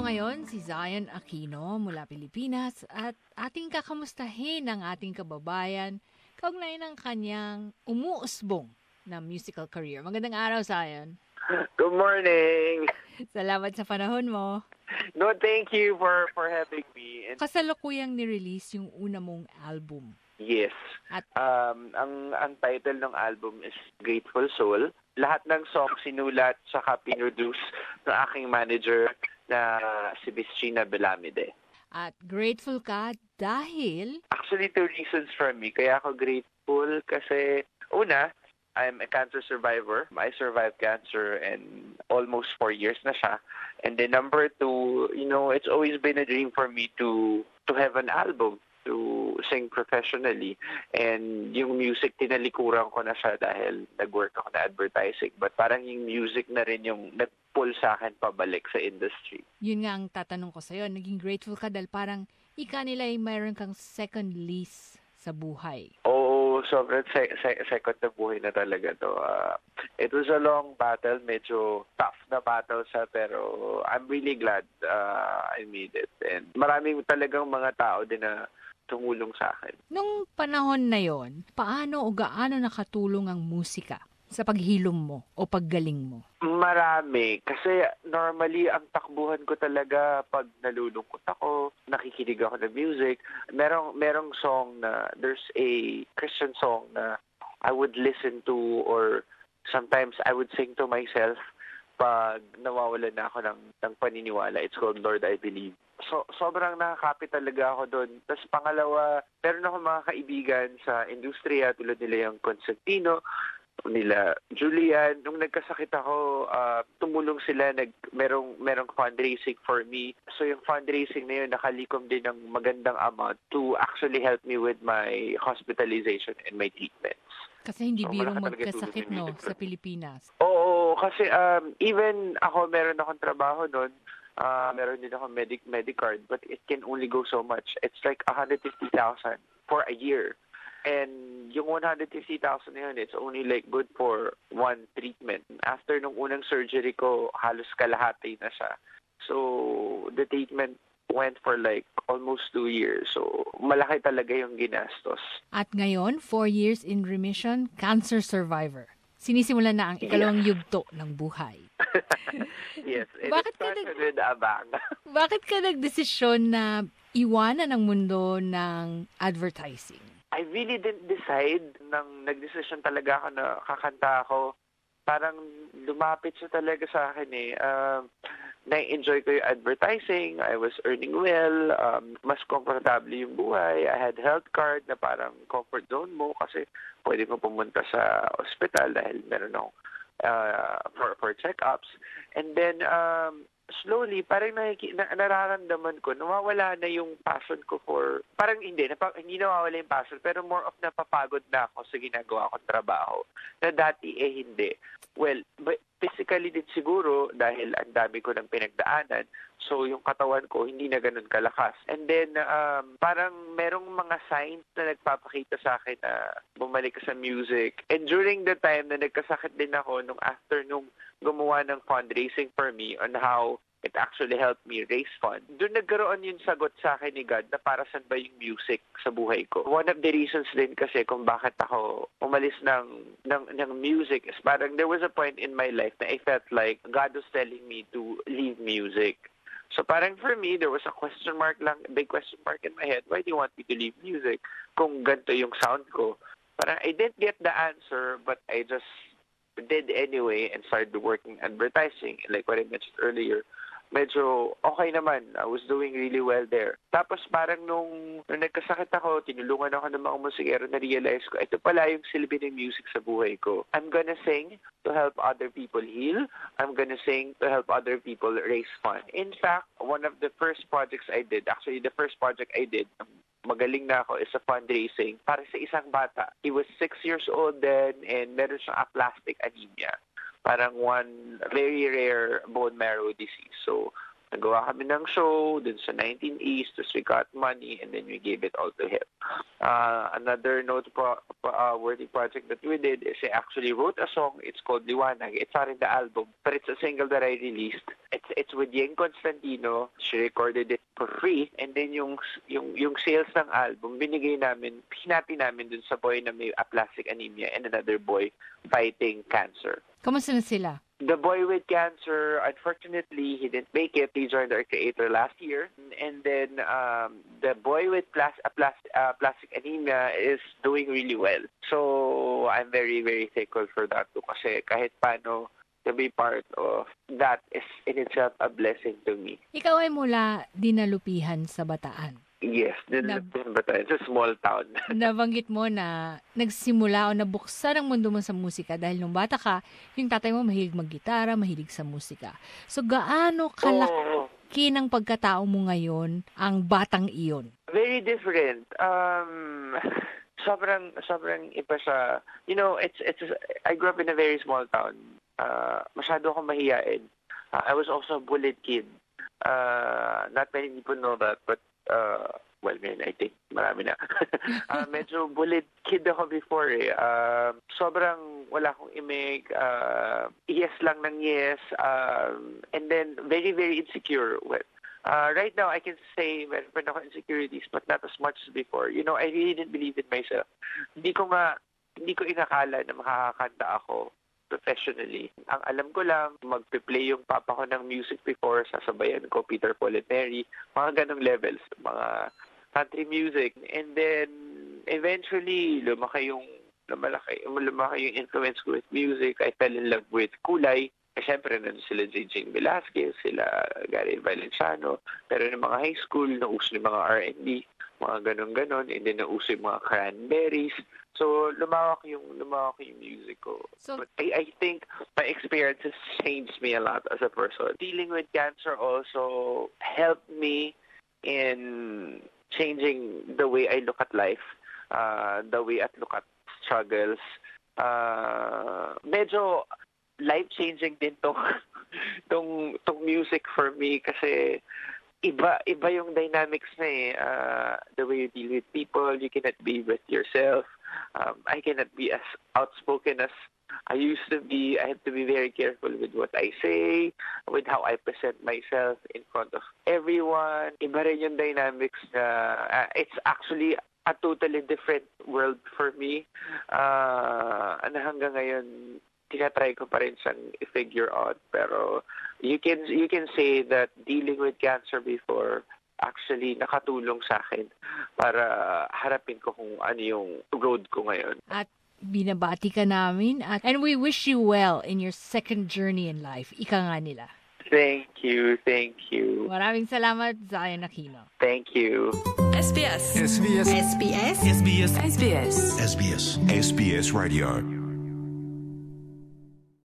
ngayon si Zion Aquino mula Pilipinas at ating kakamustahin ang ating kababayan kaugnay ng kanyang umuusbong na musical career. Magandang araw, Zion. Good morning. Salamat sa panahon mo. No, thank you for having me. And Kasalukuyang ni-release yung una mong album. yes. At Ang title ng album is Grateful Soul. Lahat ng songs sinulat saka pinroduce ng aking manager na si Miss Gina Belamide. At grateful ka dahil Actually, two reasons for me. Kaya ako grateful kasi una, I'm a cancer survivor. I survived cancer and almost 4 years na siya. And then number two, it's always been a dream for me to have an album, to sing professionally. And yung music, tinalikuran ko na siya dahil nag-work ako na advertising. But parang yung music na rin yung nag-pull sa akin pabalik sa industry. yun nga ang tatanong ko sa'yo. Naging grateful ka dahil parang ika nila ay mayroon kang second lease sa buhay. Oo, sobrang second na buhay na talaga to. It was a long battle, medyo tough na battle siya, pero I'm really glad I made it. And maraming talagang mga tao din na tumulong sa akin. Nung panahon na yon, paano o gaano nakatulong ang musika sa paghilom mo o paggaling mo? Marami. Kasi normally, ang takbuhan ko talaga pag nalulungkot ako, nakikinig ako ng music. Merong song na, there's a Christian song na I would listen to or sometimes I would sing to myself pag nawawalan na ako ng paniniwala. It's called Lord, I Believe. So, sobrang nakakapit talaga ako doon. Tapos pangalawa, meron ako mga kaibigan sa industriya tulad nila yung Constantino, nila Julian. Nung nagkasakit ako, tumulong sila, merong fundraising for me. So yung fundraising na yun, nakalikom din ng magandang amount to actually help me with my hospitalization and my treatments. Kasi hindi So, biro malaki talaga magkasakit, tulong no, yung sa Pilipinas. Oo, kasi even ako, meron akong trabaho doon. Meron din ako Medicard, but it can only go so much. It's like 150,000 for a year. And yung 150,000 na yun, it's only like good for one treatment. After nung unang surgery ko, halos kalahati na siya. So, the treatment went for like almost 2 years. So, malaki talaga yung ginastos. At ngayon, 4 years in remission, cancer survivor. Sinisimulan na ang ikalawang yugto ng buhay. Yes, it Bakit ka started with abang. Bakit ka nagdesisyon na iwanan ang mundo ng advertising? I really didn't decide nang nagdesisyon talaga ako na kakanta ako. Parang lumapit siya talaga sa akin eh. Na-enjoy ko yung advertising. I was earning well. Mas komportable yung buhay. I had health card na parang comfort zone mo kasi pwede mo pumunta sa ospital dahil meron akong for checkups. And then, slowly, parang nararamdaman ko, nawawala na yung passion ko for, parang hindi nawawala yung passion, pero more of napapagod na ako sa ginagawa kong trabaho, na dati hindi. Well, but physically din siguro, dahil ang dami ko ng pinagdaanan, so yung katawan ko hindi na ganun kalakas. And then, parang merong mga signs na nagpapakita sa akin na bumalik ka sa music. And during the time na nagkasakit din ako, nung gumawa ng fundraising for me on how it actually helped me raise funds. Doon nagkaroon yung sagot sa akin ni God na para saan ba yung music sa buhay ko. One of the reasons din kasi kung bakit ako umalis ng music is parang there was a point in my life na I felt like God was telling me to leave music. So parang for me, there was a big question mark in my head. Why do you want me to leave music kung ganito yung sound ko? Parang I didn't get the answer, but I just did anyway and started working advertising. Like what I mentioned earlier, medyo okay naman. I was doing really well there. Tapos parang nung nagkasakit ako, tinulungan ako ng mga musikero, na-realize ko, ito pala yung silbi ng music sa buhay ko. I'm gonna sing to help other people heal. I'm gonna sing to help other people raise fund. In fact, one of the first projects I did, actually the first project I did, magaling na ako, is a fundraising para sa isang bata. He was 6 years old then and meron siyang aplastic anemia. Parang one very rare bone marrow disease. So, nagawa kami ng show dun sa 19 East, tapos we got money and then we gave it all to him. Another noteworthy project that we did is I actually wrote a song. It's called Liwanag. It's not in the album, but it's a single that I released. It's it's with Yeng Constantino. She recorded it for free, and then yung sales ng album binigay namin, hinati namin dun sa boy na may aplastic anemia and another boy fighting cancer. Kamusta na sila? The boy with cancer, unfortunately, he didn't make it. He joined our creator last year. And then the boy with plastic anemia is doing really well. So I'm very, very thankful for that too. Kasi kahit paano, to be part of that is in itself a blessing to me. Ikaw ay mula dinalupihan sa Bataan. Yes, Bataan. It's a small town. Nabanggit mo na nagsimula o nabuksan ang mundo mo sa musika dahil nung bata ka, yung tatay mo mahilig maggitara, mahilig sa musika. So gaano kalaki ng pagkatao mo ngayon ang batang iyon? Very different. Sobrang iba siya. You know, I grew up in a very small town. Masyado akong mahiyain. I was also a bullied kid. Not many people know that, but well, man, I think marami na. Medyo bullied kid ako before eh. Sobrang wala akong imig. Yes lang ng yes. And then very, very insecure. Well, right now, I can say meron ako insecurities, but not as much as before. You know, I really didn't believe in myself. Hindi ko inakala na makakakanta ako professionally. Ang alam ko lang, magpe-play yung papa ko ng music before, sasabayan ko Peter, Paul and Mary, mga ganong levels, mga country music. And then, eventually, lumaki yung influence ko with music. I fell in love with kulay. Siyempre, nandun sila J.J. Velasquez, sila Gary Valenciano. Pero ng mga high school, nauso yung mga R&B, mga ganon-ganon. And then, nauso yung mga Cranberries. So, lumawak yung music ko. So, but I think my experience has changed me a lot as a person. Dealing with cancer also helped me in changing the way I look at life, the way I look at struggles. Medyo life-changing din tong music for me kasi iba yung dynamics na eh. The way you deal with people, you cannot be with yourself. I cannot be as outspoken as I used to be. I have to be very careful with what I say, with how I present myself in front of everyone. Iba rin yung dynamics na it's actually a totally different world for me. Hanggang ngayon, tinatry ko pa rin siyang i-figure out. Pero you can say that dealing with cancer before actually nakatulong sa akin para harapin ko kung ano yung road ko ngayon. At binabati ka namin and we wish you well in your second journey in life. Ika nga nila. Thank you. Maraming salamat, Zion Aquino. Thank you. SBS. SBS. SBS. SBS. SBS. SBS. SBS Radio.